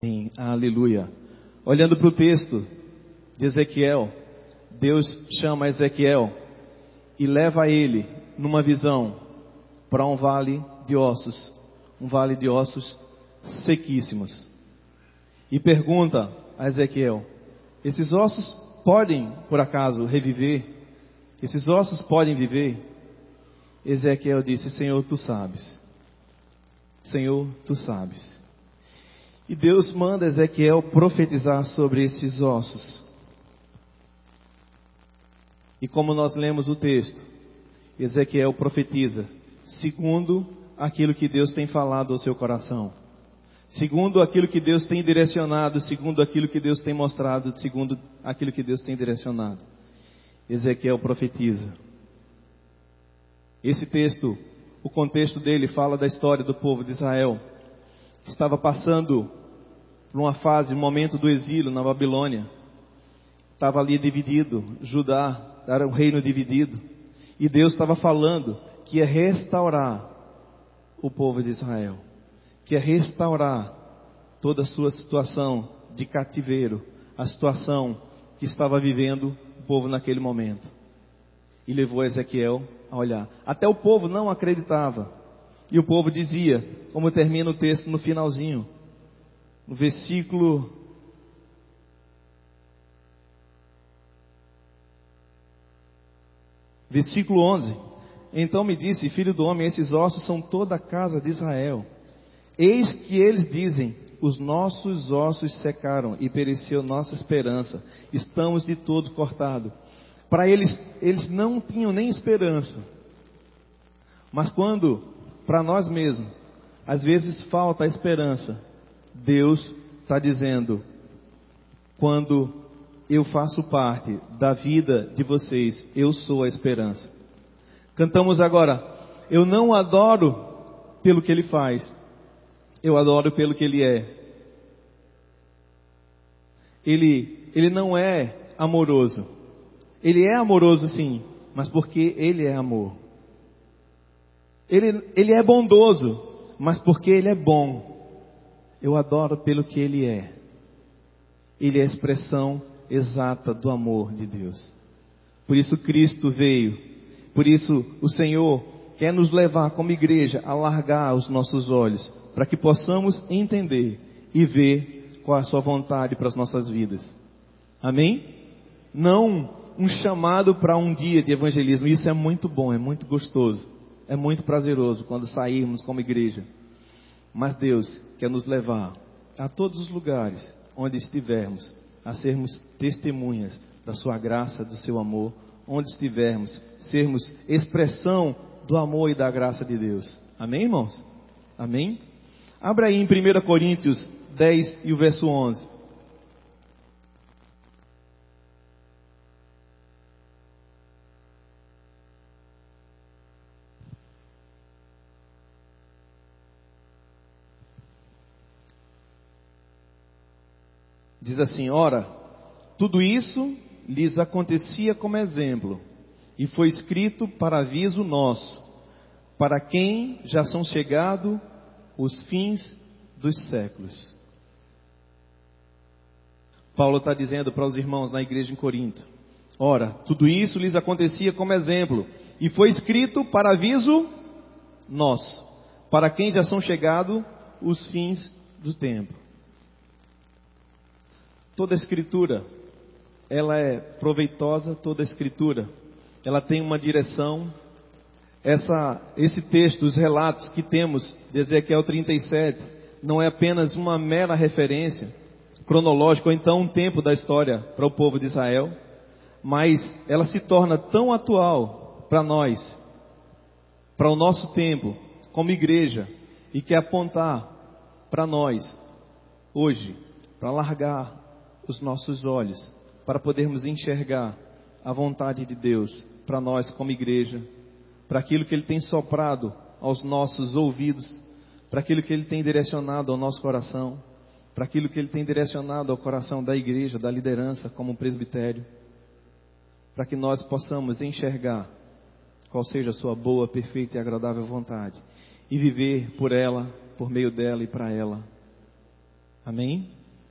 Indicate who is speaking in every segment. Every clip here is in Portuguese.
Speaker 1: Aleluia. Olhando para o texto de Ezequiel, Deus chama Ezequiel e leva ele numa visão para um vale de ossos sequíssimos. E pergunta a Ezequiel: esses ossos podem, por acaso, reviver? Esses ossos podem viver? Ezequiel disse: Senhor, tu sabes. Senhor, tu sabes. E Deus manda Ezequiel profetizar sobre esses ossos. E como nós lemos o texto, Ezequiel profetiza segundo aquilo que Deus tem falado ao seu coração, segundo aquilo que Deus tem direcionado, segundo aquilo que Deus tem mostrado, segundo aquilo que Deus tem direcionado. Ezequiel profetiza. Esse texto, o contexto dele fala da história do povo de Israel, que estava passando por uma fase, um momento do exílio na Babilônia. Estava ali dividido, Judá era um reino dividido, e Deus estava falando que ia restaurar o povo de Israel, que ia restaurar toda a sua situação de cativeiro, a situação que estava vivendo o povo naquele momento. E levou Ezequiel a olhar. Até o povo não acreditava. E o povo dizia, como termina o texto no finalzinho, no versículo 11. Então me disse: filho do homem, esses ossos são toda a casa de Israel. Eis que eles dizem: os nossos ossos secaram e pereceu nossa esperança. Estamos de todo cortados. Para eles não tinham nem esperança. Mas quando, para nós mesmos, às vezes falta a esperança, Deus está dizendo: quando eu faço parte da vida de vocês, eu sou a esperança. Cantamos agora: eu não adoro pelo que Ele faz, eu adoro pelo que Ele é. Ele não é amoroso. Ele é amoroso sim, mas porque Ele é amor. Ele é bondoso, mas porque Ele é bom. Eu adoro pelo que Ele é. Ele é a expressão exata do amor de Deus. Por isso Cristo veio. Por isso o Senhor quer nos levar como igreja a alargar os nossos olhos, para que possamos entender e ver qual é a sua vontade para as nossas vidas. Amém? Não um chamado para um dia de evangelismo. Isso é muito bom, é muito gostoso, é muito prazeroso quando sairmos como igreja. Mas Deus quer nos levar a todos os lugares onde estivermos, a sermos testemunhas da sua graça, do seu amor. Onde estivermos, sermos expressão do amor e da graça de Deus. Amém, irmãos? Amém? Abra aí em 1 Coríntios 10 e o verso 11. Diz assim: ora, tudo isso lhes acontecia como exemplo, e foi escrito para aviso nosso, para quem já são chegados os fins dos séculos. Paulo está dizendo para os irmãos na igreja em Corinto: ora, tudo isso lhes acontecia como exemplo, e foi escrito para aviso nosso, para quem já são chegados os fins do tempo. Toda a escritura, ela é proveitosa, toda a escritura, ela tem uma direção. Esse texto, os relatos que temos de Ezequiel 37, não é apenas uma mera referência cronológica, ou então um tempo da história para o povo de Israel, mas ela se torna tão atual para nós, para o nosso tempo, como igreja, e quer apontar para nós, hoje, para alargar os nossos olhos, para podermos enxergar a vontade de Deus para nós como igreja, para aquilo que Ele tem soprado aos nossos ouvidos, para aquilo que Ele tem direcionado ao nosso coração, para aquilo que Ele tem direcionado ao coração da igreja, da liderança como um presbitério, para que nós possamos enxergar qual seja a sua boa, perfeita e agradável vontade, e viver por ela, por meio dela e para ela. Amém?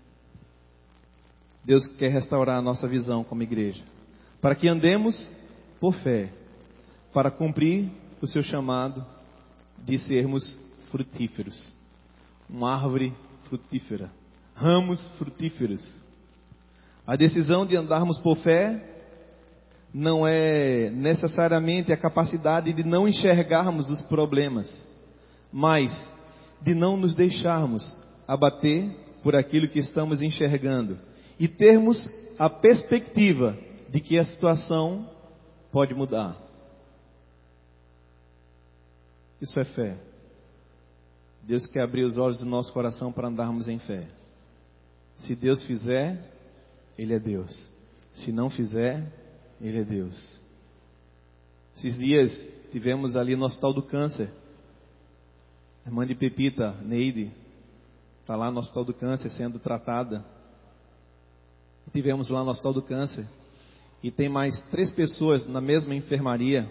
Speaker 1: Deus quer restaurar a nossa visão como igreja, para que andemos por fé, para cumprir o seu chamado de sermos frutíferos. Uma árvore frutífera, ramos frutíferos. A decisão de andarmos por fé não é necessariamente a capacidade de não enxergarmos os problemas, mas de não nos deixarmos abater por aquilo que estamos enxergando e termos a perspectiva de que a situação pode mudar. Isso é fé. Deus quer abrir os olhos do nosso coração para andarmos em fé. Se Deus fizer, Ele é Deus. Se não fizer, Ele é Deus. Esses dias tivemos ali no Hospital do Câncer. A irmã de Pepita, Neide, está lá no Hospital do Câncer sendo tratada. Tivemos lá no Hospital do Câncer. E tem mais 3 pessoas na mesma enfermaria.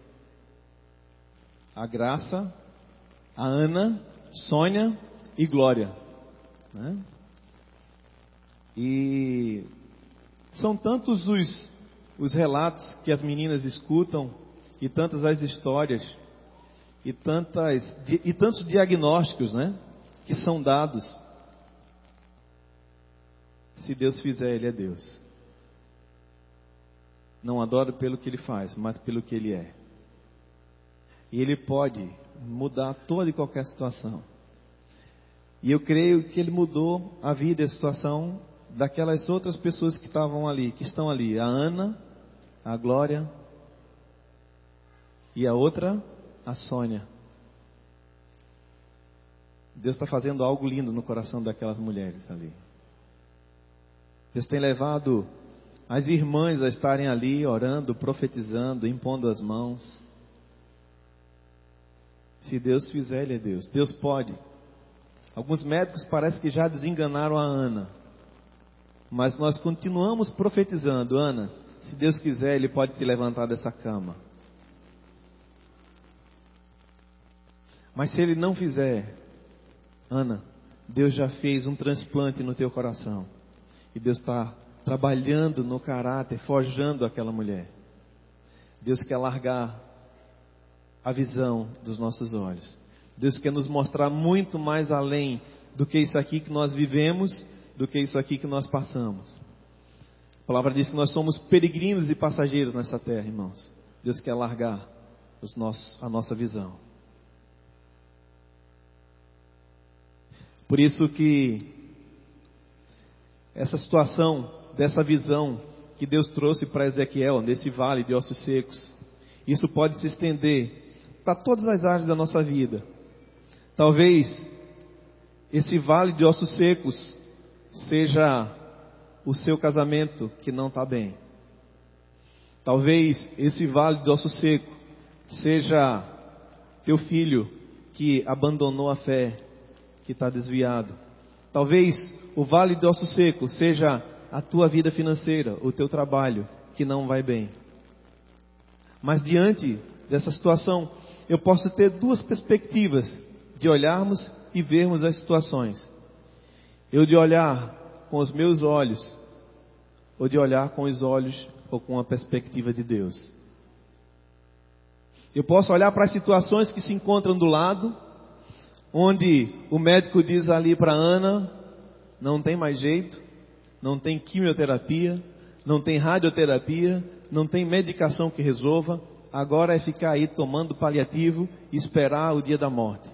Speaker 1: A Graça, a Ana, Sônia e Glória, né? E são tantos os relatos que as meninas escutam, e tantas as histórias, e tantos diagnósticos, né, que são dados. Se Deus fizer, Ele é Deus. Não adoro pelo que Ele faz, mas pelo que Ele é. E Ele pode mudar toda e qualquer situação. E eu creio que Ele mudou a vida e a situação daquelas outras pessoas que estavam ali, que estão ali. A Ana, a Glória e a outra, a Sônia. Deus está fazendo algo lindo no coração daquelas mulheres ali. Deus tem levado as irmãs a estarem ali orando, profetizando, impondo as mãos. Se Deus fizer, Ele é Deus. Deus pode. Alguns médicos parece que já desenganaram a Ana. Mas nós continuamos profetizando. Ana, se Deus quiser, Ele pode te levantar dessa cama. Mas se Ele não fizer, Ana, Deus já fez um transplante no teu coração. E Deus está trabalhando no caráter, forjando aquela mulher. Deus quer largar a visão dos nossos olhos. Deus quer nos mostrar muito mais além do que isso aqui que nós vivemos, do que isso aqui que nós passamos. A palavra diz que nós somos peregrinos e passageiros nessa terra, irmãos. Deus quer largar a nossa visão. Por isso que essa situação, dessa visão que Deus trouxe para Ezequiel, nesse vale de ossos secos, isso pode se estender para todas as áreas da nossa vida. Talvez esse vale de ossos secos seja o seu casamento que não está bem. Talvez esse vale de osso seco seja teu filho que abandonou a fé, que está desviado. Talvez o vale de osso seco seja a tua vida financeira, o teu trabalho que não vai bem. Mas diante dessa situação, eu posso ter 2 perspectivas de olharmos e vermos as situações. Eu de olhar com os meus olhos, ou de olhar com os olhos ou com a perspectiva de Deus. Eu posso olhar para as situações que se encontram do lado, onde o médico diz ali para Ana, não tem mais jeito, não tem quimioterapia, não tem radioterapia, não tem medicação que resolva, agora é ficar aí tomando paliativo e esperar o dia da morte.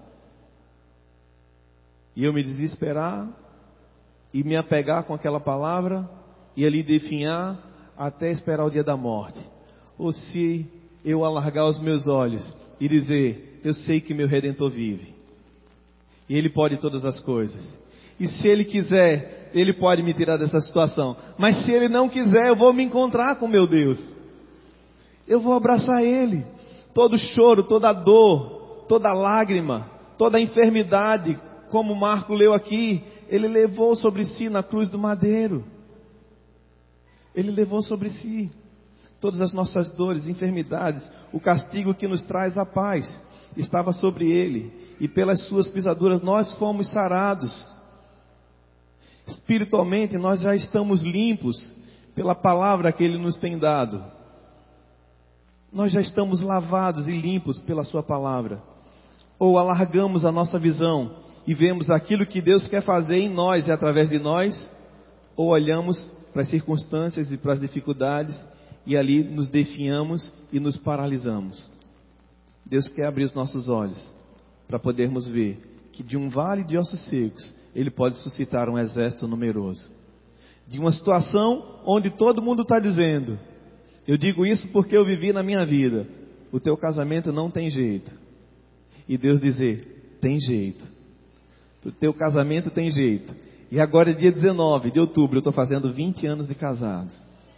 Speaker 1: E eu me desesperar e me apegar com aquela palavra e ali definhar até esperar o dia da morte. Ou se eu alargar os meus olhos e dizer, eu sei que meu Redentor vive. E Ele pode todas as coisas. E se Ele quiser, Ele pode me tirar dessa situação. Mas se Ele não quiser, eu vou me encontrar com meu Deus. Eu vou abraçar Ele. Todo choro, toda dor, toda lágrima, toda enfermidade, como Marco leu aqui, Ele levou sobre si na cruz do madeiro. Ele levou sobre si todas as nossas dores, enfermidades, o castigo que nos traz a paz estava sobre Ele, e pelas suas pisaduras nós fomos sarados. Espiritualmente nós já estamos limpos pela palavra que Ele nos tem dado. Nós já estamos lavados e limpos pela sua palavra. Ou alargamos a nossa visão e vemos aquilo que Deus quer fazer em nós e através de nós, ou olhamos para as circunstâncias e para as dificuldades e ali nos definhamos e nos paralisamos. Deus quer abrir os nossos olhos para podermos ver que de um vale de ossos secos Ele pode suscitar um exército numeroso. De uma situação onde todo mundo está dizendo, eu digo isso porque eu vivi na minha vida, o teu casamento não tem jeito. E Deus dizer, tem jeito. O teu casamento tem jeito. E agora é dia 19 de outubro, eu estou fazendo 20 anos de casados.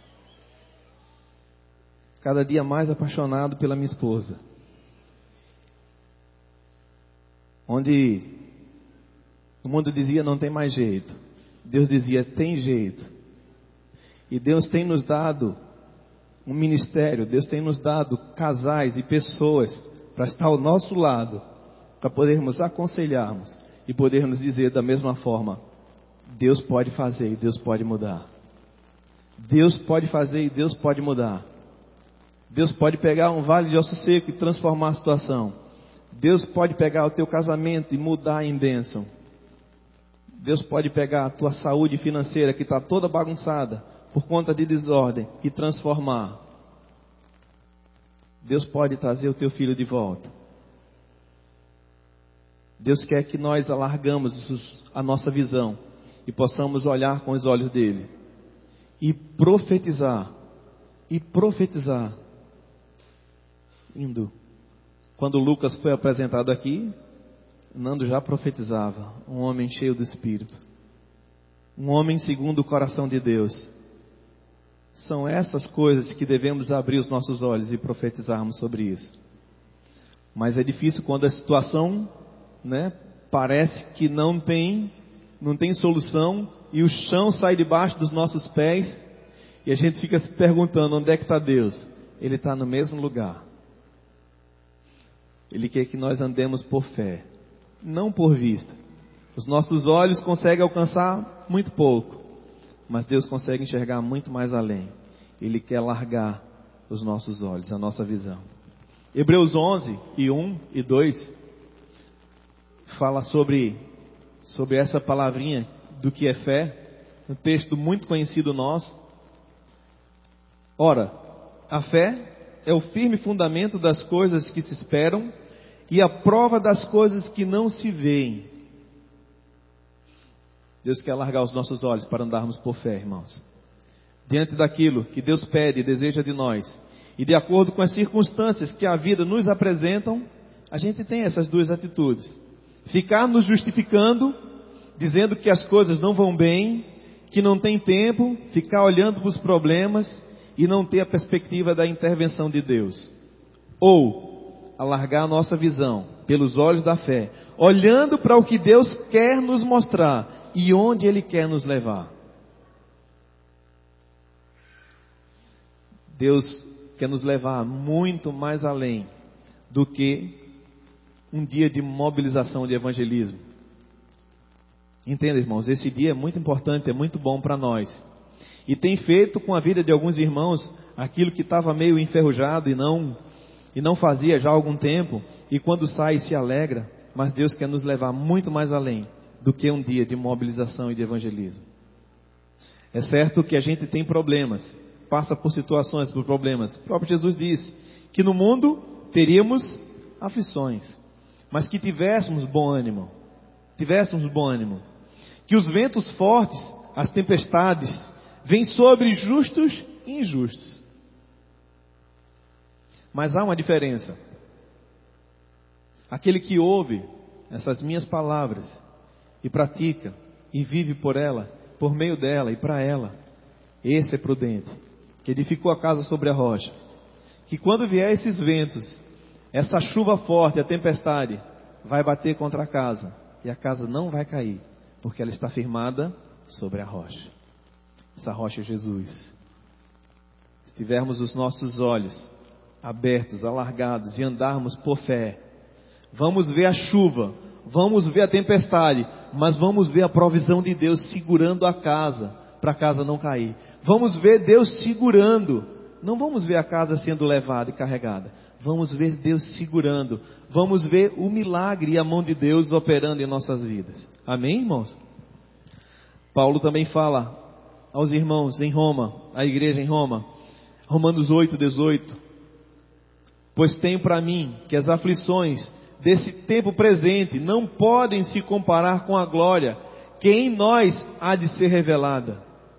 Speaker 1: Cada dia mais apaixonado pela minha esposa. Onde o mundo dizia não tem mais jeito, Deus dizia tem jeito. E Deus tem nos dado um ministério, Deus tem nos dado casais e pessoas para estar ao nosso lado, para podermos aconselharmos e podermos dizer da mesma forma, Deus pode fazer e Deus pode mudar. Deus pode fazer e Deus pode mudar. Deus pode pegar um vale de osso seco e transformar a situação. Deus pode pegar o teu casamento e mudar em bênção. Deus pode pegar a tua saúde financeira que está toda bagunçada por conta de desordem e transformar. Deus pode trazer o teu filho de volta. Deus quer que nós alargamos a nossa visão e possamos olhar com os olhos dele e profetizar. Quando Lucas foi apresentado aqui, Nando já profetizava, um homem cheio do Espírito, um homem segundo o coração de Deus. São essas coisas que devemos abrir os nossos olhos e profetizarmos sobre isso. Mas é difícil quando a situação, parece que não tem solução e o chão sai debaixo dos nossos pés e a gente fica se perguntando onde é que está Deus. Ele está no mesmo lugar. Ele quer que nós andemos por fé, não por vista. Os nossos olhos conseguem alcançar muito pouco, mas Deus consegue enxergar muito mais além. Ele quer largar os nossos olhos, a nossa visão. Hebreus 11, 1 e 2, fala sobre essa palavrinha do que é fé, um texto muito conhecido nosso. Ora, a fé é o firme fundamento das coisas que se esperam e a prova das coisas que não se veem. Deus quer largar os nossos olhos para andarmos por fé, irmãos. Diante daquilo que Deus pede e deseja de nós, e de acordo com as circunstâncias que a vida nos apresentam, a gente tem essas duas atitudes. Ficar nos justificando, dizendo que as coisas não vão bem, que não tem tempo, ficar olhando para os problemas e não ter a perspectiva da intervenção de Deus. Ou alargar a nossa visão pelos olhos da fé, olhando para o que Deus quer nos mostrar e onde Ele quer nos levar. Deus quer nos levar muito mais além do que um dia de mobilização de evangelismo. Entenda, irmãos, esse dia é muito importante, é muito bom para nós. E tem feito com a vida de alguns irmãos aquilo que estava meio enferrujado e não fazia já há algum tempo, e quando sai se alegra, mas Deus quer nos levar muito mais além do que um dia de mobilização e de evangelismo. É certo que a gente tem problemas, passa por situações, por problemas. O próprio Jesus disse que no mundo teríamos aflições, mas que tivéssemos bom ânimo, que os ventos fortes, as tempestades, vêm sobre justos e injustos. Mas há uma diferença. Aquele que ouve essas minhas palavras e pratica e vive por ela, por meio dela e para ela, esse é prudente, que edificou a casa sobre a rocha. Que quando vier esses ventos, essa chuva forte, a tempestade, vai bater contra a casa e a casa não vai cair, porque ela está firmada sobre a rocha. Essa rocha é Jesus. Se tivermos os nossos olhos abertos, alargados e andarmos por fé, vamos ver a chuva, vamos ver a tempestade, mas vamos ver a provisão de Deus segurando a casa, para a casa não cair. Vamos ver Deus segurando, não vamos ver a casa sendo levada e carregada. Vamos ver Deus segurando, vamos ver o milagre e a mão de Deus operando em nossas vidas. Amém, irmãos? Paulo também fala aos irmãos em Roma, a igreja em Roma, Romanos 8:18. Pois tenho para mim que as aflições desse tempo presente não podem se comparar com a glória que em nós há de ser revelada.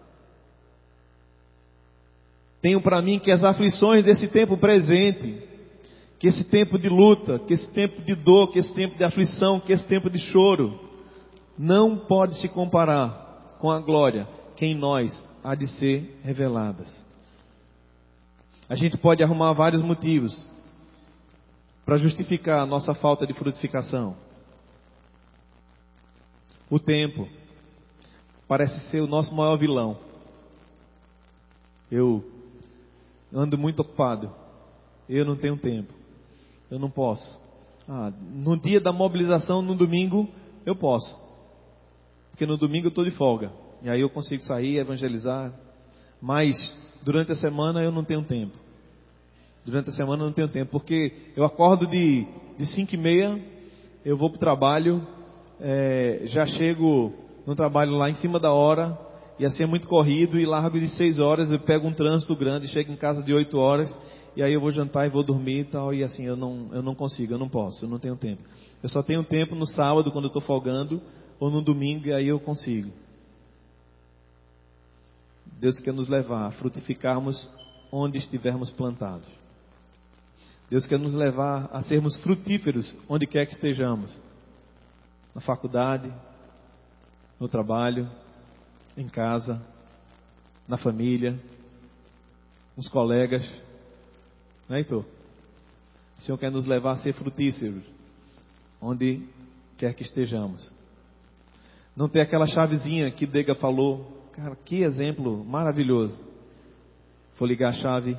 Speaker 1: Tenho para mim que as aflições desse tempo presente, que esse tempo de luta, que esse tempo de dor, que esse tempo de aflição, que esse tempo de choro, não pode se comparar com a glória que em nós há de ser reveladas. A gente pode arrumar vários motivos para justificar a nossa falta de frutificação. O tempo parece ser o nosso maior vilão. Eu ando muito ocupado, eu não tenho tempo, eu não posso. No dia da mobilização, no domingo, eu posso, porque no domingo eu estou de folga, e aí eu consigo sair, evangelizar, mas durante a semana eu não tenho tempo. Durante a semana eu não tenho tempo, porque eu acordo de 5:30, eu vou para o trabalho, já chego no trabalho lá em cima da hora, e assim é muito corrido, e largo de 6 horas, eu pego um trânsito grande, chego em casa de 8 horas, e aí eu vou jantar e vou dormir e tal, e assim eu não consigo, eu não posso, eu não tenho tempo. Eu só tenho tempo no sábado, quando eu estou folgando, ou no domingo, e aí eu consigo. Deus quer nos levar a frutificarmos onde estivermos plantados. Deus quer nos levar a sermos frutíferos onde quer que estejamos. Na faculdade, no trabalho, em casa, na família, com os colegas. Não é, Heitor? O Senhor quer nos levar a ser frutíferos onde quer que estejamos. Não ter aquela chavezinha que Dega falou. Cara, que exemplo maravilhoso. Vou ligar a chave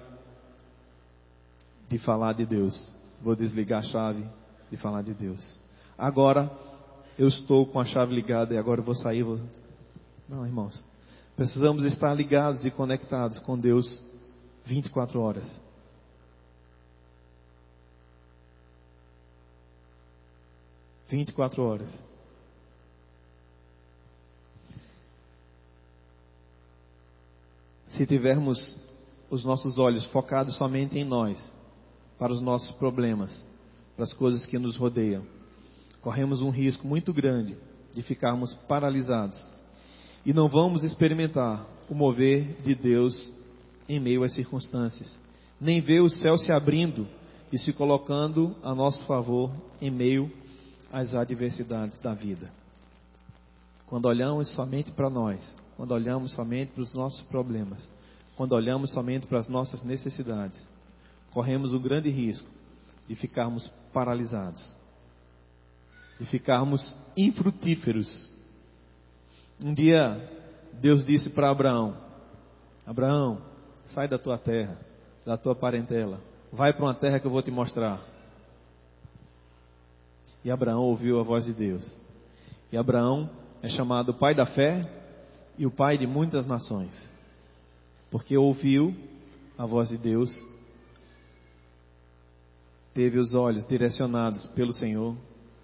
Speaker 1: de falar de Deus. Vou desligar a chave de falar de Deus. Agora eu estou com a chave ligada e agora eu vou sair. Não, irmãos. Precisamos estar ligados e conectados com Deus 24 horas. Se tivermos os nossos olhos focados somente em nós, para os nossos problemas, para as coisas que nos rodeiam, corremos um risco muito grande de ficarmos paralisados e não vamos experimentar o mover de Deus em meio às circunstâncias, nem ver o céu se abrindo e se colocando a nosso favor em meio às adversidades da vida. Quando olhamos somente para nós, quando olhamos somente para os nossos problemas, quando olhamos somente para as nossas necessidades, corremos o grande risco de ficarmos paralisados, de ficarmos infrutíferos. Um dia Deus disse para Abraão: Abraão, sai da tua terra, da tua parentela, vai para uma terra que eu vou te mostrar. E Abraão ouviu a voz de Deus. E Abraão é chamado o pai da fé e o pai de muitas nações, porque ouviu a voz de Deus, teve os olhos direcionados pelo Senhor.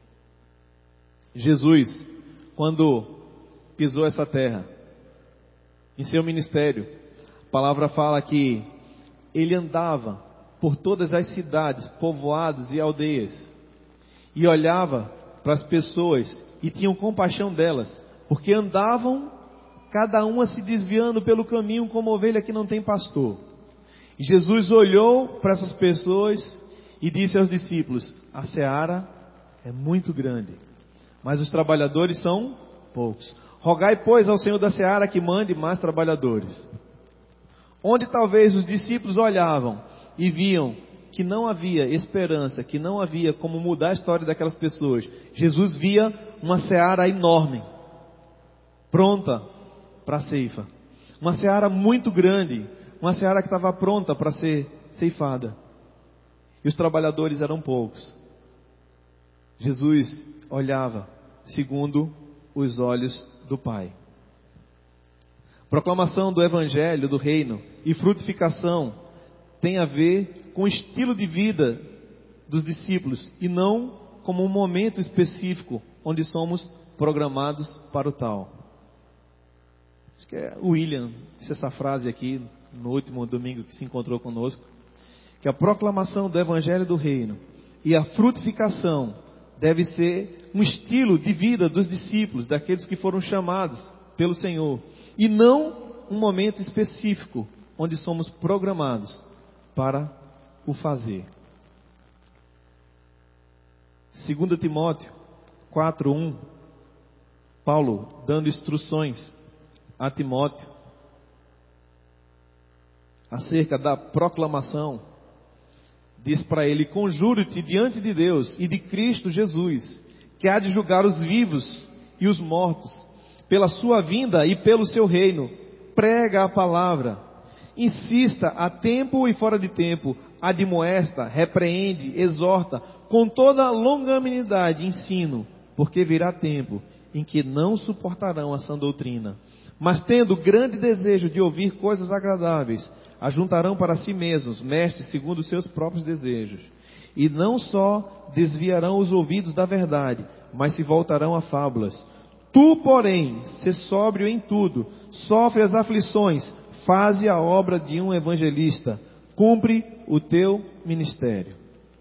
Speaker 1: Jesus, quando pisou essa terra, em seu ministério, a palavra fala que ele andava por todas as cidades, povoados e aldeias, e olhava para as pessoas e tinham compaixão delas, porque andavam cada uma se desviando pelo caminho como ovelha que não tem pastor. E Jesus olhou para essas pessoas e disse aos discípulos: a seara é muito grande, mas os trabalhadores são poucos. Rogai, pois, ao Senhor da seara que mande mais trabalhadores. Onde talvez os discípulos olhavam e viam que não havia esperança, que não havia como mudar a história daquelas pessoas, Jesus via uma seara enorme, pronta para a ceifa. Uma seara muito grande, uma seara que estava pronta para ser ceifada. E os trabalhadores eram poucos. Jesus olhava segundo os olhos do Pai. Proclamação do Evangelho, do Reino e frutificação tem a ver com o estilo de vida dos discípulos e não como um momento específico onde somos programados para o tal. Acho que é o William disse essa frase aqui no último domingo que se encontrou conosco, que a proclamação do Evangelho do Reino e a frutificação deve ser um estilo de vida dos discípulos, daqueles que foram chamados pelo Senhor, e não um momento específico onde somos programados para o fazer. 2 Timóteo 4:1, Paulo dando instruções a Timóteo acerca da proclamação, diz para ele: conjuro-te diante de Deus e de Cristo Jesus, que há de julgar os vivos e os mortos, pela sua vinda e pelo seu reino. Prega a palavra, insista a tempo e fora de tempo, admoesta, repreende, exorta, com toda longanimidade ensino, porque virá tempo em que não suportarão a sã doutrina, mas tendo grande desejo de ouvir coisas agradáveis, ajuntarão para si mesmos mestres segundo os seus próprios desejos, e não só desviarão os ouvidos da verdade, mas se voltarão a fábulas. Tu, porém, sê sóbrio em tudo, sofre as aflições, faze a obra de um evangelista, cumpre o teu ministério.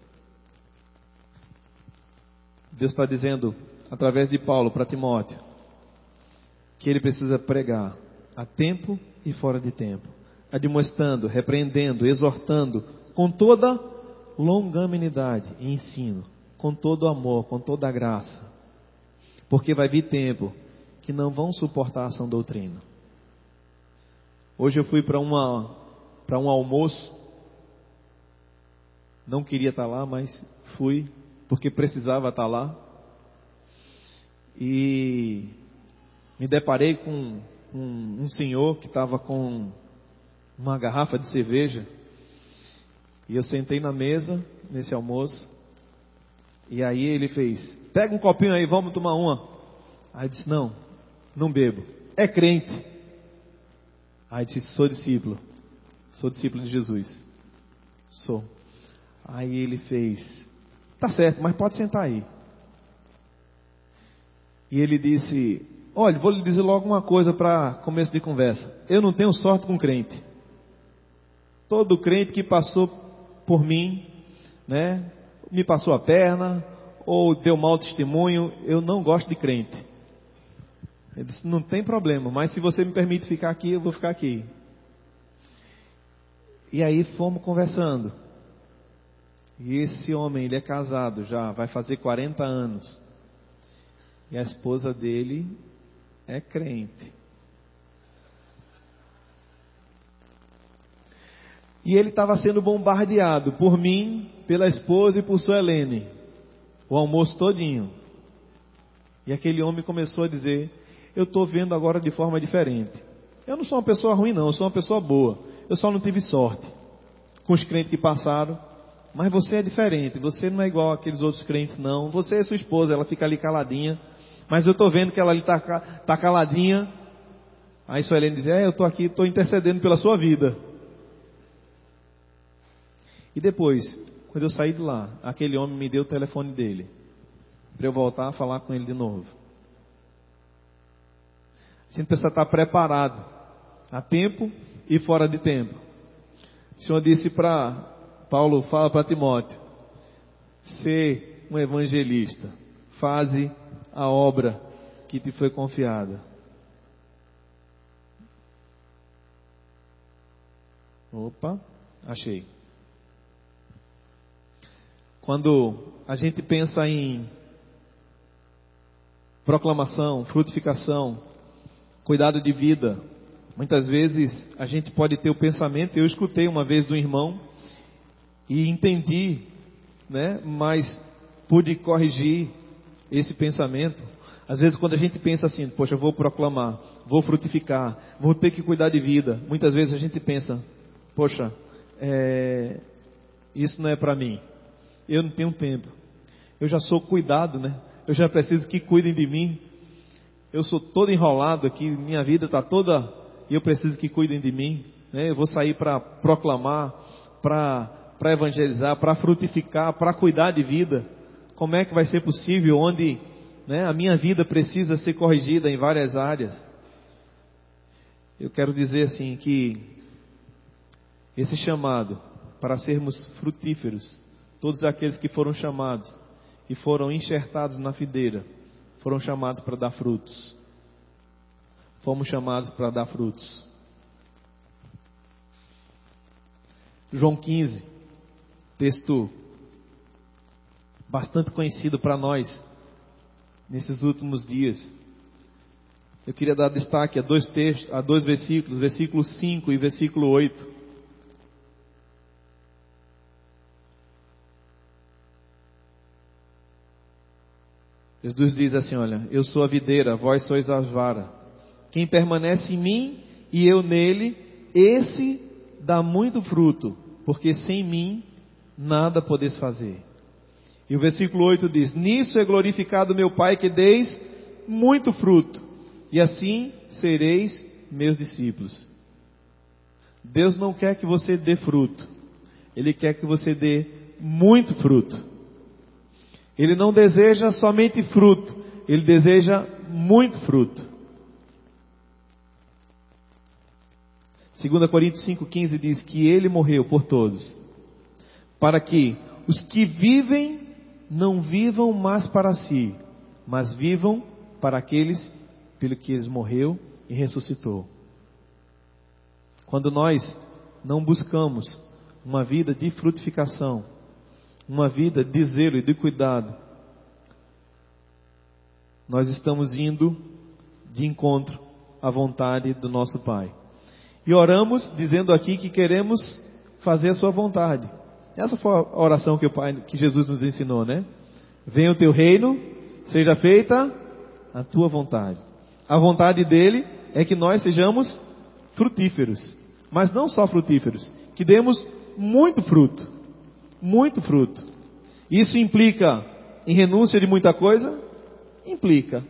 Speaker 1: Deus está dizendo, através de Paulo para Timóteo, que ele precisa pregar a tempo e fora de tempo, admoestando, repreendendo, exortando, com toda longanimidade e ensino, com todo amor, com toda a graça, porque vai vir tempo que não vão suportar a sã doutrina. Hoje eu fui para um almoço, não queria estar lá, mas fui, porque precisava estar lá, e me deparei com um senhor que estava com uma garrafa de cerveja, e eu sentei na mesa, nesse almoço, e aí ele fez: pega um copinho aí, vamos tomar uma. Aí eu disse: não bebo. É crente? Aí eu disse: sou discípulo de Jesus. Sou. Aí ele fez: tá certo, mas pode sentar aí. E ele disse: olha, vou lhe dizer logo uma coisa para começo de conversa. Eu não tenho sorte com crente. Todo crente que passou por mim, né, me passou a perna, ou deu mau testemunho, eu não gosto de crente. Ele disse: não tem problema, mas se você me permite ficar aqui, eu vou ficar aqui. E aí fomos conversando. E esse homem, ele é casado já, vai fazer 40 anos. E a esposa dele é crente. E ele estava sendo bombardeado por mim, pela esposa e por Suelene, o almoço todinho. E aquele homem começou a dizer: eu estou vendo agora de forma diferente. Eu não sou uma pessoa ruim não, eu sou uma pessoa boa. Eu só não tive sorte com os crentes que passaram. Mas você é diferente, você não é igual aqueles outros crentes não. Você é sua esposa, ela fica ali caladinha. Mas eu estou vendo que ela ali está caladinha. Aí Suelene diz: eu estou aqui, estou intercedendo pela sua vida. E depois, quando eu saí de lá, aquele homem me deu o telefone dele, para eu voltar a falar com ele de novo. A gente precisa estar preparado, a tempo e fora de tempo. O Senhor disse para Paulo, fala para Timóteo: ser um evangelista, faze a obra que te foi confiada. Opa, achei. Quando a gente pensa em proclamação, frutificação, cuidado de vida, muitas vezes a gente pode ter o pensamento, eu escutei uma vez do irmão e entendi, né, mas pude corrigir esse pensamento. Às vezes quando a gente pensa assim: poxa, eu vou proclamar, vou frutificar, vou ter que cuidar de vida, muitas vezes a gente pensa: poxa, isso não é para mim. Eu não tenho tempo. Eu já sou cuidado, né? eu já preciso que cuidem de mim. Eu sou todo enrolado aqui, minha vida está toda, e eu preciso que cuidem de mim, né? Eu vou sair para proclamar, para evangelizar, para frutificar, para cuidar de vida. Como é que vai ser possível onde, né, a minha vida precisa ser corrigida em várias áreas? Eu quero dizer assim que esse chamado para sermos frutíferos, todos aqueles que foram chamados e foram enxertados na videira, foram chamados para dar frutos. Fomos chamados para dar frutos. João 15, texto bastante conhecido para nós nesses últimos dias. Eu queria dar destaque a dois versículos, versículo 5 e versículo 8. Jesus diz assim, olha, eu sou a videira, vós sois a vara. Quem permanece em mim e eu nele, esse dá muito fruto, porque sem mim nada podeis fazer. E o versículo 8 diz, nisso é glorificado meu Pai, que deis muito fruto, e assim sereis meus discípulos. Deus não quer que você dê fruto, Ele quer que você dê muito fruto. Ele não deseja somente fruto, Ele deseja muito fruto. 2 Coríntios 5,15 diz que Ele morreu por todos, para que os que vivem não vivam mais para si, mas vivam para aqueles pelo que Ele morreu e ressuscitou. Quando nós não buscamos uma vida de frutificação, uma vida de zelo e de cuidado, nós estamos indo de encontro à vontade do nosso Pai. E oramos dizendo aqui que queremos fazer a sua vontade. Essa foi a oração que Jesus nos ensinou, né? Venha o teu reino, seja feita a tua vontade. A vontade dele é que nós sejamos frutíferos. Mas não só frutíferos, que demos muito fruto. Muito fruto. Isso implica em renúncia de muita coisa? Implica.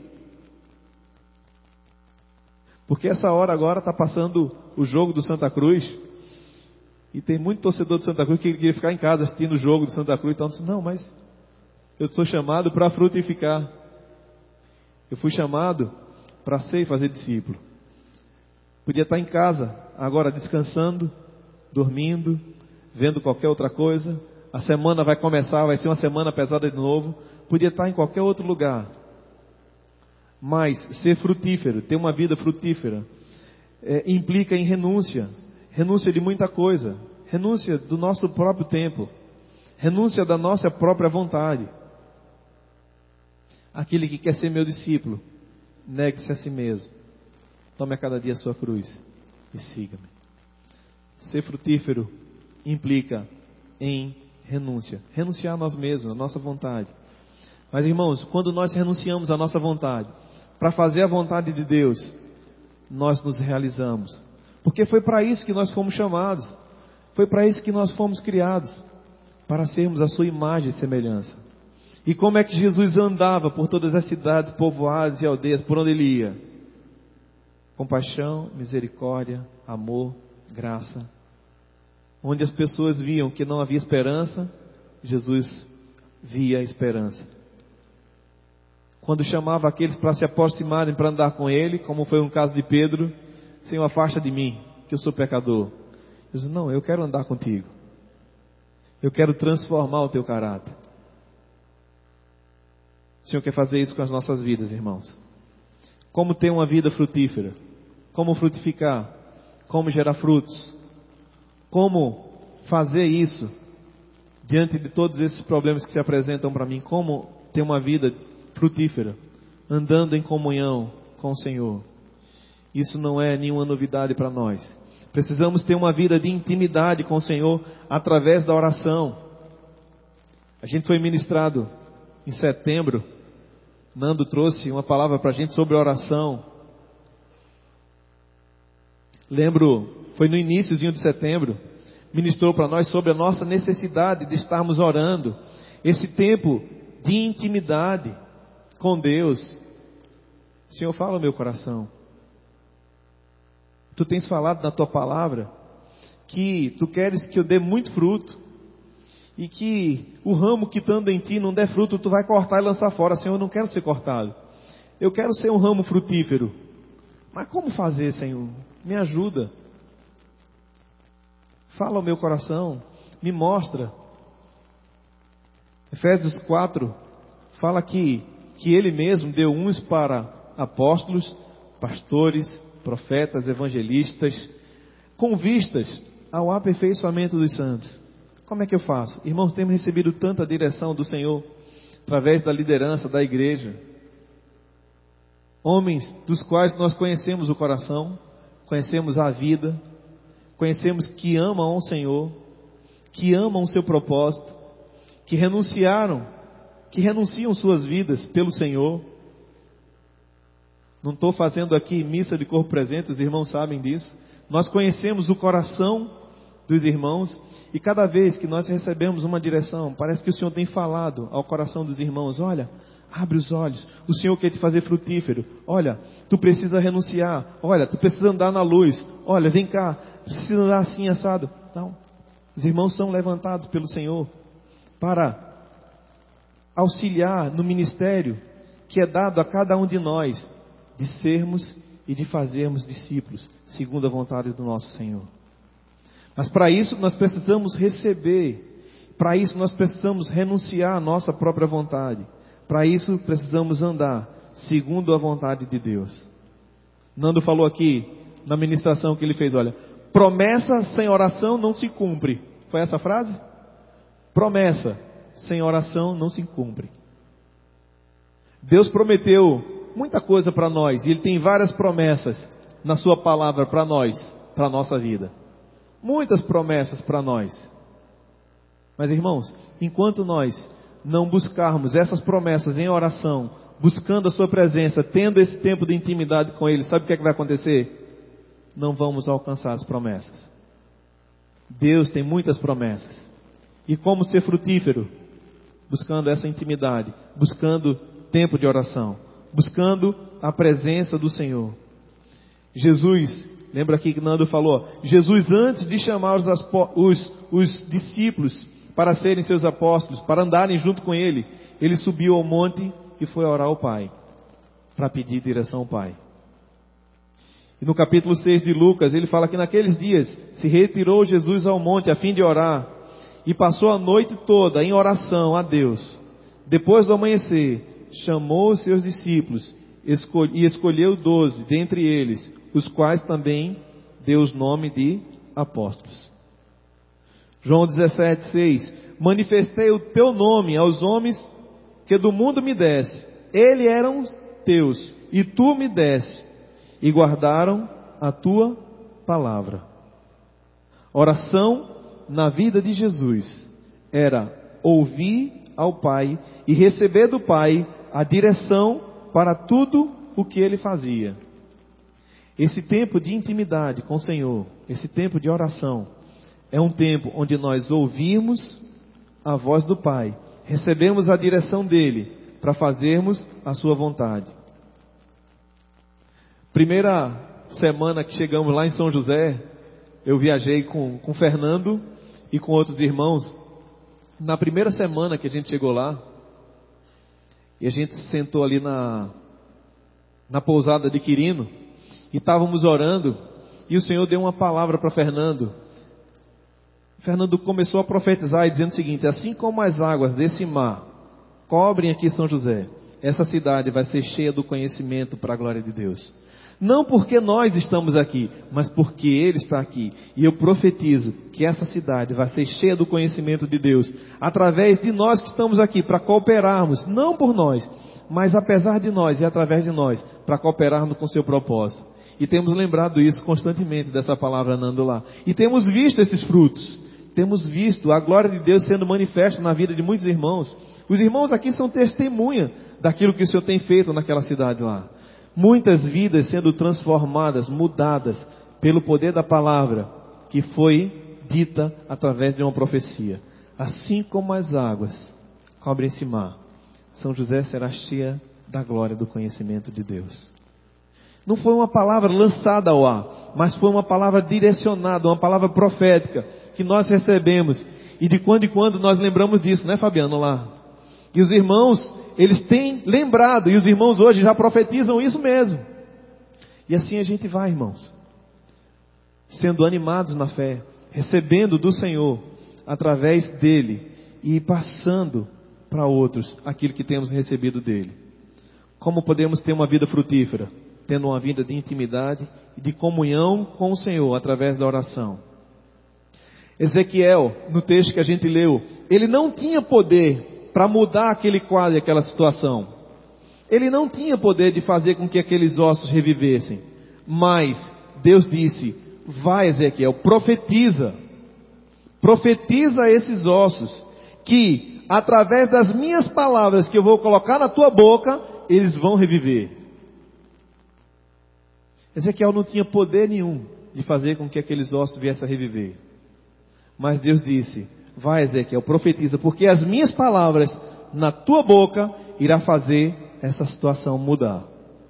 Speaker 1: Porque essa hora agora está passando o jogo do Santa Cruz. E tem muito torcedor do Santa Cruz que queria ficar em casa assistindo o jogo do Santa Cruz. Então diz, não, mas eu sou chamado para frutificar. Eu fui chamado para ser e fazer discípulo. Podia estar em casa agora descansando, dormindo, vendo qualquer outra coisa. A semana vai começar, vai ser uma semana pesada de novo. Podia estar em qualquer outro lugar. Mas ser frutífero, ter uma vida frutífera, implica em renúncia. Renúncia de muita coisa. Renúncia do nosso próprio tempo. Renúncia da nossa própria vontade. Aquele que quer ser meu discípulo, negue-se a si mesmo. Tome a cada dia a sua cruz e siga-me. Ser frutífero implica em renúncia. Renunciar a nós mesmos, a nossa vontade. Mas irmãos, quando nós renunciamos à nossa vontade, para fazer a vontade de Deus, nós nos realizamos. Porque foi para isso que nós fomos chamados. Foi para isso que nós fomos criados. Para sermos a sua imagem e semelhança. E como é que Jesus andava por todas as cidades, povoados e aldeias, por onde Ele ia? Compaixão, misericórdia, amor, graça. Onde as pessoas viam que não havia esperança, Jesus via a esperança. Quando chamava aqueles para se aproximarem, para andar com Ele, como foi um caso de Pedro, Senhor, afasta de mim, que eu sou pecador. Jesus, não, eu quero andar contigo. Eu quero transformar o teu caráter. O Senhor quer fazer isso com as nossas vidas, irmãos. Como ter uma vida frutífera? Como frutificar? Como gerar frutos? Como fazer isso diante de todos esses problemas que se apresentam para mim? Como ter uma vida frutífera? Andando em comunhão com o Senhor. Isso não é nenhuma novidade para nós. Precisamos ter uma vida de intimidade com o Senhor através da oração. A gente foi ministrado em setembro. Nando trouxe uma palavra para a gente sobre oração. Lembro, foi no iníciozinho de setembro. Ministrou para nós sobre a nossa necessidade de estarmos orando. Esse tempo de intimidade. com Deus. Senhor, fala o meu coração. Tu tens falado na tua palavra que tu queres que eu dê muito fruto, e que o ramo que estando em ti não der fruto, tu vai cortar e lançar fora. Senhor, eu não quero ser cortado. Eu quero ser um ramo frutífero. Mas como fazer, Senhor? Me ajuda. Fala ao meu coração. Me mostra. Efésios 4 fala que Ele mesmo deu uns para apóstolos, pastores, profetas, evangelistas, com vistas ao aperfeiçoamento dos santos. Como é que eu faço? Irmãos, temos recebido tanta direção do Senhor, através da liderança da igreja. Homens dos quais nós conhecemos o coração, conhecemos a vida, conhecemos que amam ao Senhor, que amam o seu propósito, que renunciam suas vidas pelo Senhor. Não estou fazendo aqui missa de corpo presente, os irmãos sabem disso. Nós conhecemos o coração dos irmãos, e cada vez que nós recebemos uma direção, parece que o Senhor tem falado ao coração dos irmãos: olha, abre os olhos, o Senhor quer te fazer frutífero. Olha, tu precisa renunciar. Olha, tu precisa andar na luz. Olha, vem cá, precisa andar assim, assado. Não, os irmãos são levantados pelo Senhor para auxiliar no ministério que é dado a cada um de nós, de sermos e de fazermos discípulos, segundo a vontade do nosso Senhor. Mas para isso nós precisamos receber, para isso nós precisamos renunciar à nossa própria vontade, para isso precisamos andar segundo a vontade de Deus. Nando falou aqui na ministração que ele fez, olha, promessa sem oração não se cumpre. Foi essa a frase? Promessa sem oração não se cumpre. Deus prometeu muita coisa para nós, e Ele tem várias promessas na sua palavra para nós, para a nossa vida. Muitas promessas para nós. Mas irmãos, enquanto nós não buscarmos essas promessas em oração, buscando a sua presença, tendo esse tempo de intimidade com Ele, sabe o que é que vai acontecer? Não vamos alcançar as promessas. Deus tem muitas promessas. E como ser frutífero? Buscando essa intimidade, buscando tempo de oração, buscando a presença do Senhor. Jesus, lembra aqui que Nando falou, Jesus, antes de chamar os discípulos para serem seus apóstolos, para andarem junto com Ele, Ele subiu ao monte e foi orar ao Pai, para pedir direção ao Pai. E no capítulo 6 de Lucas, ele fala que naqueles dias se retirou Jesus ao monte a fim de orar, e passou a noite toda em oração a Deus. Depois do amanhecer, chamou os seus discípulos e escolheu 12 dentre eles, os quais também deu o nome de apóstolos. João 17:6, manifestei o teu nome aos homens que do mundo me deste, eles eram teus, e tu me deste, e guardaram a tua palavra. Oração na vida de Jesus era ouvir ao Pai e receber do Pai a direção para tudo o que Ele fazia. Esse tempo de intimidade com o Senhor, esse tempo de oração, é um tempo onde nós ouvimos a voz do Pai, recebemos a direção dEle para fazermos a sua vontade. Primeira semana que chegamos lá em São José, eu viajei com Fernando e com outros irmãos. Na primeira semana que a gente chegou lá, e a gente se sentou ali na pousada de Quirino, e estávamos orando, e o Senhor deu uma palavra para Fernando. Fernando começou a profetizar e dizendo o seguinte: assim como as águas desse mar cobrem aqui São José, essa cidade vai ser cheia do conhecimento para a glória de Deus. Não porque nós estamos aqui, mas porque Ele está aqui. E eu profetizo que essa cidade vai ser cheia do conhecimento de Deus, através de nós que estamos aqui, para cooperarmos, não por nós, mas apesar de nós e através de nós, para cooperarmos com o seu propósito. E temos lembrado isso constantemente, dessa palavra andando lá. E temos visto esses frutos. Temos visto a glória de Deus sendo manifesta na vida de muitos irmãos. Os irmãos aqui são testemunha daquilo que o Senhor tem feito naquela cidade lá. Muitas vidas sendo transformadas, mudadas, pelo poder da palavra, que foi dita através de uma profecia. Assim como as águas cobrem esse mar, São José será cheia da glória do conhecimento de Deus. Não foi uma palavra lançada ao ar, mas foi uma palavra direcionada, uma palavra profética que nós recebemos. E de quando em quando nós lembramos disso, né, Fabiano, lá? E os irmãos, eles têm lembrado, e os irmãos hoje já profetizam isso mesmo. E assim a gente vai, irmãos, sendo animados na fé, recebendo do Senhor, através dele, e passando para outros aquilo que temos recebido dele. Como podemos ter uma vida frutífera? Tendo uma vida de intimidade e de comunhão com o Senhor, através da oração. Ezequiel, no texto que a gente leu, ele não tinha poder para mudar aquele quadro, aquela situação. Ele não tinha poder de fazer com que aqueles ossos revivessem. Mas Deus disse: vai, Ezequiel, profetiza a esses ossos, que através das minhas palavras que eu vou colocar na tua boca, eles vão reviver. Ezequiel não tinha poder nenhum de fazer com que aqueles ossos viessem a reviver. Mas Deus disse: vai, Ezequiel, profetiza, porque as minhas palavras na tua boca irá fazer essa situação mudar.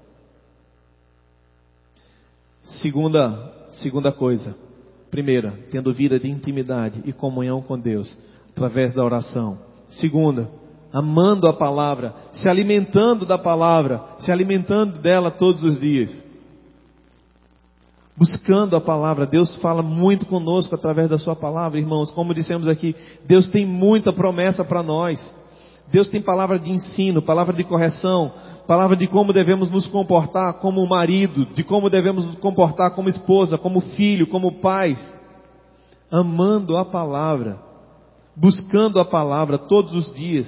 Speaker 1: Segunda coisa. Primeira, tendo vida de intimidade e comunhão com Deus, através da oração. Segunda, amando a palavra, se alimentando da palavra, se alimentando dela todos os dias. Buscando a palavra. Deus fala muito conosco através da sua palavra, irmãos. Como dissemos aqui, Deus tem muita promessa para nós. Deus tem palavra de ensino, palavra de correção, palavra de como devemos nos comportar como marido, de como devemos nos comportar como esposa, como filho, como pais. Amando a palavra, buscando a palavra todos os dias.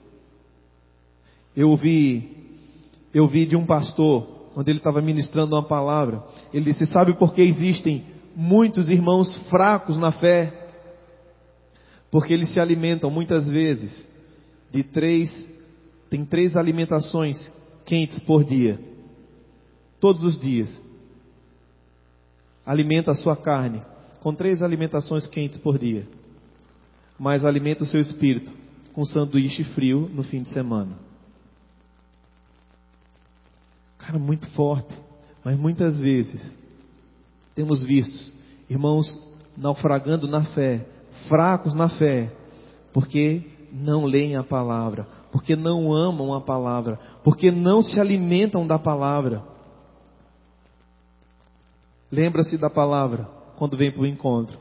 Speaker 1: Eu ouvi de um pastor, quando ele estava ministrando uma palavra, ele disse: sabe por que existem muitos irmãos fracos na fé? Porque eles se alimentam muitas vezes tem 3 alimentações quentes por dia. Todos os dias. Alimenta a sua carne com 3 alimentações quentes por dia. Mas alimenta o seu espírito com sanduíche frio no fim de semana. Cara, muito forte. Mas muitas vezes temos visto irmãos naufragando na fé, fracos na fé, porque não leem a palavra, porque não amam a palavra, porque não se alimentam da palavra. Lembra-se da palavra quando vem para o encontro.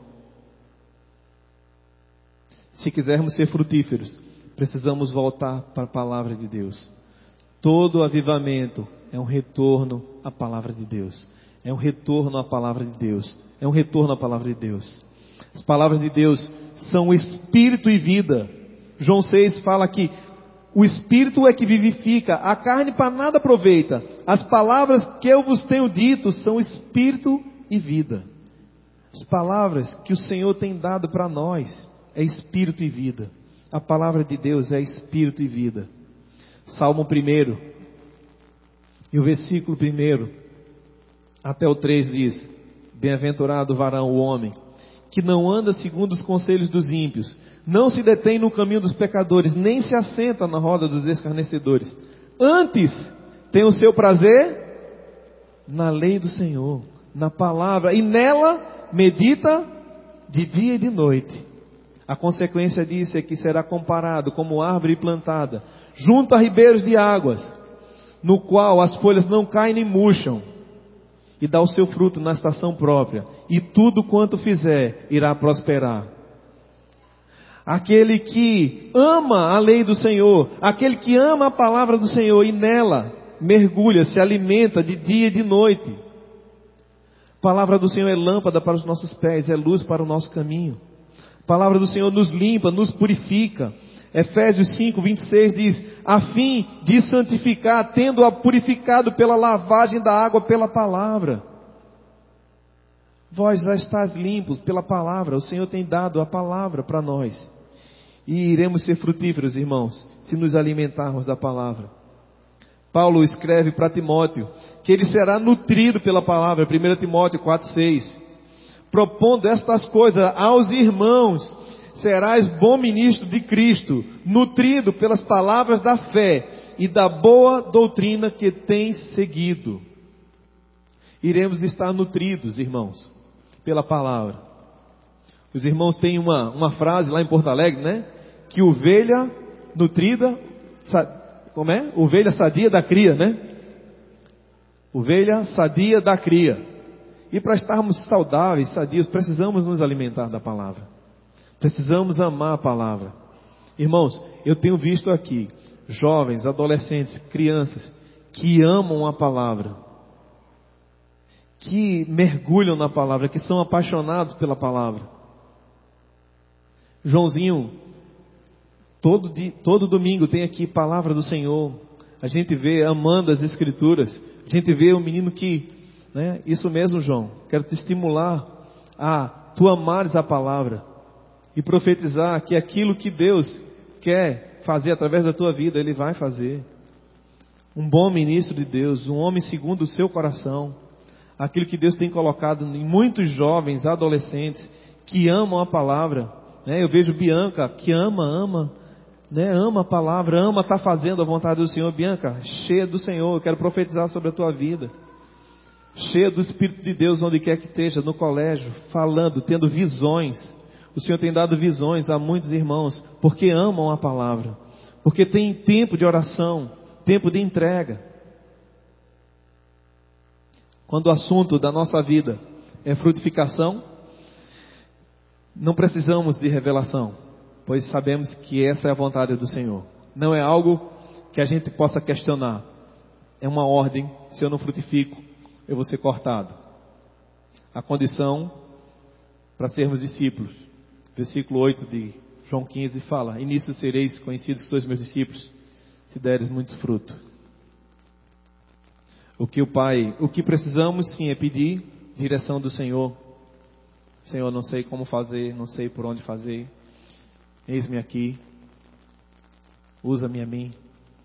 Speaker 1: Se quisermos ser frutíferos, precisamos voltar para a palavra de Deus. Todo avivamento é um retorno à palavra de Deus. É um retorno à palavra de Deus. É um retorno à palavra de Deus. As palavras de Deus são espírito e vida. João 6 fala que o espírito é que vivifica, a carne para nada aproveita. As palavras que eu vos tenho dito são espírito e vida. As palavras que o Senhor tem dado para nós é espírito e vida. A palavra de Deus é espírito e vida. Salmo 1, e o versículo 1 até o 3 diz: bem-aventurado o varão, o homem, que não anda segundo os conselhos dos ímpios, não se detém no caminho dos pecadores, nem se assenta na roda dos escarnecedores. Antes tem o seu prazer na lei do Senhor, na palavra, e nela medita de dia e de noite. A consequência disso é que será comparado como árvore plantada junto a ribeiros de águas, no qual as folhas não caem nem murcham, e dá o seu fruto na estação própria, e tudo quanto fizer irá prosperar. Aquele que ama a lei do Senhor, aquele que ama a palavra do Senhor e nela mergulha, se alimenta de dia e de noite. A palavra do Senhor é lâmpada para os nossos pés, é luz para o nosso caminho. A palavra do Senhor nos limpa, nos purifica. Efésios 5:26 diz: a fim de santificar, tendo-a purificado pela lavagem da água pela palavra. Vós já estáis limpos pela palavra. O Senhor tem dado a palavra para nós. E iremos ser frutíferos, irmãos, se nos alimentarmos da palavra. Paulo escreve para Timóteo que ele será nutrido pela palavra. 1 Timóteo 4:6. Propondo estas coisas aos irmãos, serás bom ministro de Cristo, nutrido pelas palavras da fé e da boa doutrina que tens seguido. Iremos estar nutridos, irmãos, pela palavra. Os irmãos têm uma frase lá em Porto Alegre, né? Que ovelha nutrida, como é? Ovelha sadia da cria, né? Ovelha sadia da cria. E para estarmos saudáveis, sadios, precisamos nos alimentar da palavra. Precisamos amar a palavra. Irmãos, eu tenho visto aqui jovens, adolescentes, crianças que amam a palavra, que mergulham na palavra, que são apaixonados pela palavra. Joãozinho, todo domingo tem aqui palavra do Senhor. A gente vê amando as Escrituras. A gente vê um menino que, né, isso mesmo, João, quero te estimular a tu amares a palavra e profetizar que aquilo que Deus quer fazer através da tua vida, Ele vai fazer. Um bom ministro de Deus, um homem segundo o seu coração. Aquilo que Deus tem colocado em muitos jovens, adolescentes, que amam a palavra, né? Eu vejo Bianca, que ama, né? Ama a palavra, ama estar fazendo a vontade do Senhor. Bianca, cheia do Senhor, eu quero profetizar sobre a tua vida. Cheia do Espírito de Deus, onde quer que esteja, no colégio, falando, tendo visões. O Senhor tem dado visões a muitos irmãos, porque amam a palavra, porque tem tempo de oração, tempo de entrega. Quando o assunto da nossa vida é frutificação, não precisamos de revelação, pois sabemos que essa é a vontade do Senhor. Não é algo que a gente possa questionar. É uma ordem. Se eu não frutifico, eu vou ser cortado. A condição para sermos discípulos. Versículo 8 de João 15 fala: e nisso sereis conhecidos que sois meus discípulos, se deres muitos frutos. O que precisamos sim é pedir direção do Senhor. Senhor, não sei como fazer, não sei por onde fazer. Eis-me aqui. Usa-me a mim.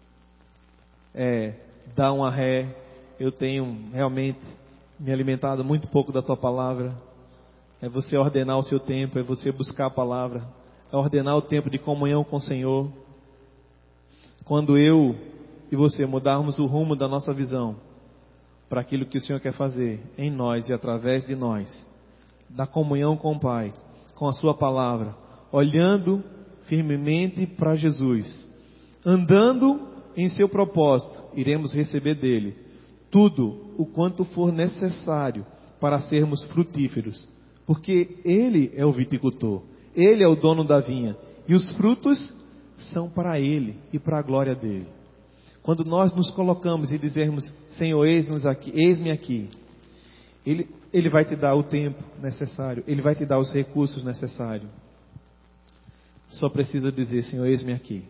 Speaker 1: Dá uma ré. Eu tenho realmente me alimentado muito pouco da tua palavra. É você ordenar o seu tempo, é você buscar a palavra, é ordenar o tempo de comunhão com o Senhor. Quando eu e você mudarmos o rumo da nossa visão para aquilo que o Senhor quer fazer em nós e através de nós, da comunhão com o Pai, com a sua palavra, olhando firmemente para Jesus, andando em seu propósito, iremos receber dele tudo o quanto for necessário para sermos frutíferos, porque Ele é o viticultor, Ele é o dono da vinha, e os frutos são para Ele e para a glória dele. Quando nós nos colocamos e dizermos: Senhor, eis-me aqui, Ele vai te dar o tempo necessário, Ele vai te dar os recursos necessários. Só precisa dizer: Senhor, eis-me aqui.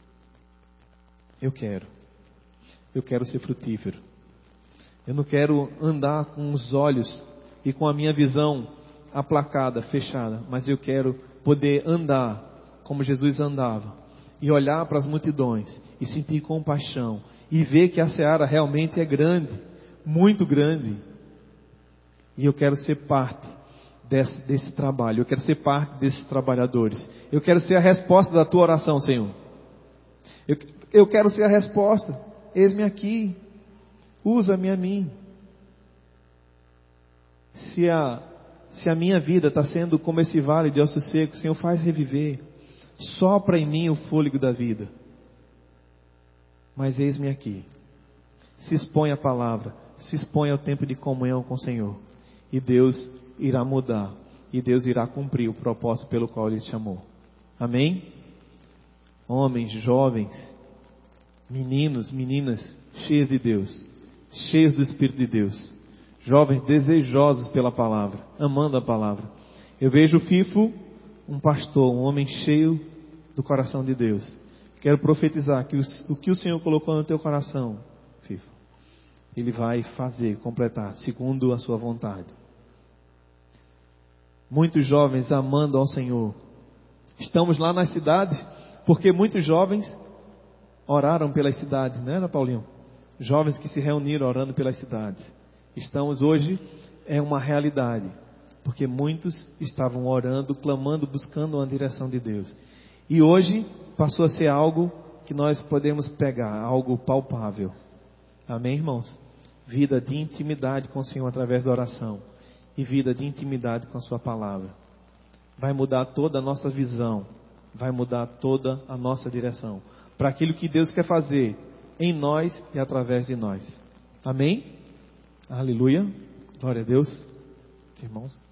Speaker 1: Eu quero ser frutífero. Eu não quero andar com os olhos e com a minha visão aplacada, fechada, mas eu quero poder andar como Jesus andava e olhar para as multidões e sentir compaixão e ver que a seara realmente é grande, muito grande. E eu quero ser parte desse trabalho, eu quero ser parte desses trabalhadores. Eu quero ser a resposta da tua oração, Senhor. Eu quero ser a resposta. Eis-me aqui, usa-me a mim. Se a minha vida está sendo como esse vale de ossos secos, Senhor, faz reviver. Sopra em mim o fôlego da vida. Mas eis-me aqui. Se expõe à palavra, se expõe ao tempo de comunhão com o Senhor. E Deus irá mudar. E Deus irá cumprir o propósito pelo qual Ele te chamou. Amém? Homens, jovens, meninos, meninas, cheios de Deus, cheios do Espírito de Deus, jovens desejosos pela palavra, amando a palavra. Eu vejo o Fifo, um pastor, um homem cheio do coração de Deus. Quero profetizar que o que o Senhor colocou no teu coração, Fifo, Ele vai fazer, completar, segundo a sua vontade. Muitos jovens amando ao Senhor. Estamos lá nas cidades, porque muitos jovens oraram pelas cidades, não era, Paulinho? Jovens que se reuniram orando pelas cidades. Estamos hoje, é uma realidade, porque muitos estavam orando, clamando, buscando uma direção de Deus. E hoje passou a ser algo que nós podemos pegar algo palpável. Amém, irmãos? Vida de intimidade com o Senhor através da oração. E vida de intimidade com a sua palavra. Vai mudar toda a nossa visão. Vai mudar toda a nossa direção. Para aquilo que Deus quer fazer em nós e através de nós. Amém? Aleluia. Glória a Deus. Irmãos.